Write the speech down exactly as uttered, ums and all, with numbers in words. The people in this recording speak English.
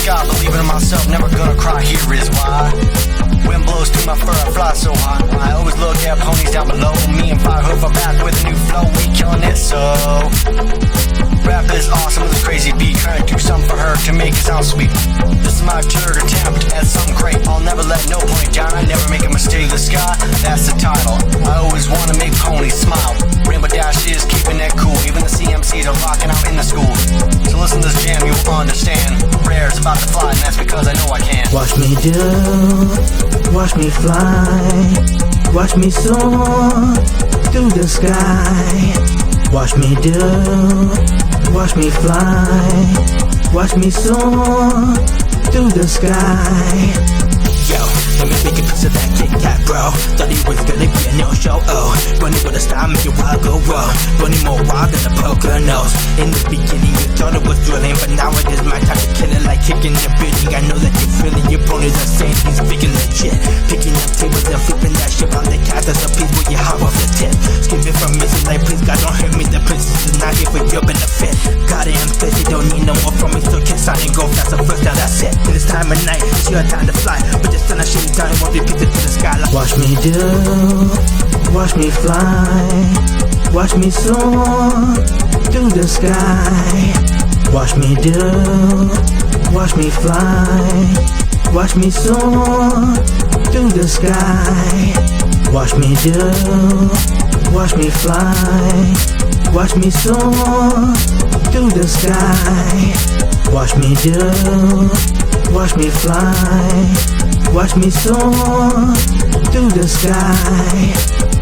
sky, believing in myself, never gonna cry, here is why. Wind blows through my fur, I fly so high. I always look at ponies down below. Me and Firehoof are back with a new flow, we killing it so. Rap is awesome with this crazy beat, trying to do something for her to make it sound sweet. This is my third attempt at something great. I'll never let no point down, I never make a mistake. The sky, that's the title. I always wanna make ponies smile. Rainbow Dash is keeping it cool. Even the C M Cs are rocking out in the school. So listen to this jam, you'll understand. Rare's about to fly, and that's because I know I can. Watch me do, watch me fly, watch me soar through the sky. Watch me do, watch me fly, watch me soar through the sky. Yo, let me make a piece of that Kit Kat, bro. Thought he was gonna be a no-show, oh. Running with a style, make it wild, go roll. Running more wild than a poker nose. In the beginning, you thought it was thrilling, but now it is my time to kill it, like kicking the building. I know that you're feeling your ponies are saying he's freaking legit. Picking up tables and flipping that shit on the cat. That's a piece where you hop off the tip. Skipping from missing like, please God, don't hurt me. The princess is not here for your benefit. God, I am thirsty, don't need no more from me. So kiss on and go fast, so first down, that's it. In this time of night, it's your time to fly. But just turn that shit down and won't be picked up to the sky. Watch me do, watch me fly, watch me soar through the sky. Watch me do, watch me fly, watch me soar through the sky. Watch me do, watch me fly, watch me soar through the sky. Watch me do, watch me fly, watch me soar through the sky.